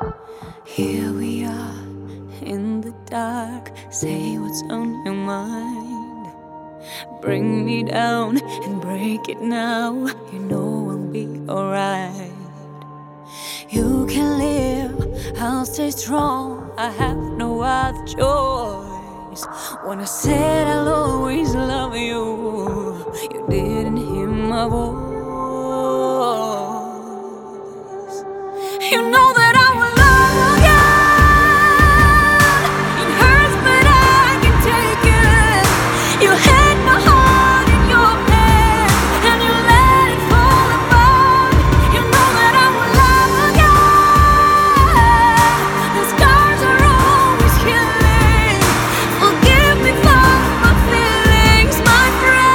Here we are in the dark. Say what's on your mind. Bring me down and break it now. You know I'll be alright. You can live, I'll stay strong. I have no other choice. When I said I'll always love you, you didn't hear my voice. You know that I will love again. It hurts, but I can take it. You had my heart in your hand, and you let it fall apart. You know that I will love again. The scars are always healing. Forgive me for my feelings, my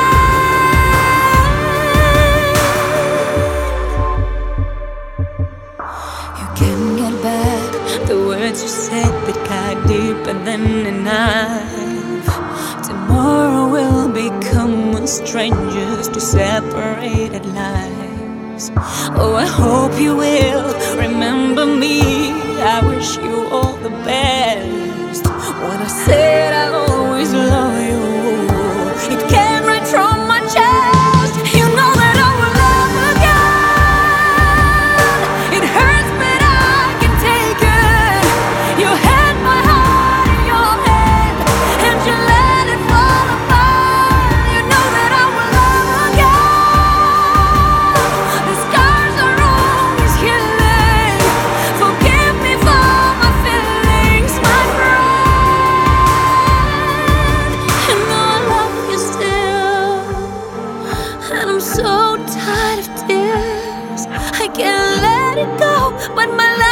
friend. You can get back the words you said that cut deeper than a knife. Tomorrow we'll become strangers to separated lives. Oh, I hope you will remember me. I wish you all the best. When I said I always love you, it came right from my chest. You know that I will love again. It hurts, but I can take it. You had my heart in your hand, and you let it fall apart. You know that I will love again. The scars are always healing. Forgive me for my feelings, my friend. You know I love you still, and I'm so tired of tears. I can't let it go, but my life